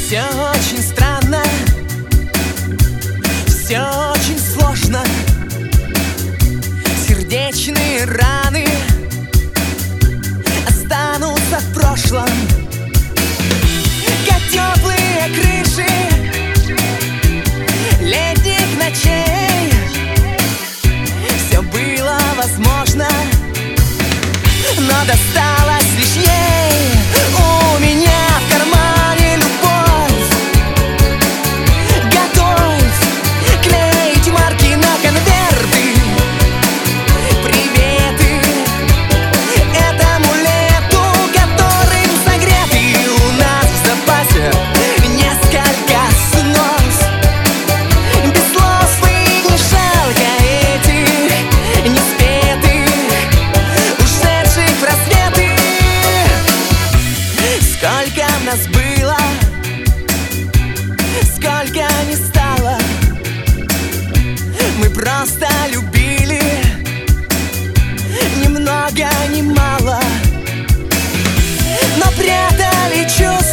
Все очень странно, все очень сложно. Сердечные раны останутся в прошлом, как теплые крыши летних ночей. Все было возможно, но досталось лишь ей. У меня в кармане любовь, готовь клеить марки на конверты, приветы этому лету, которым согреты. У нас в запасе несколько снов, без слов, и не жалко этих неспетых, ушедших в рассветы. Сколько нас было, сколько не стало, мы просто любили, ни много ни мало, но прятали чувства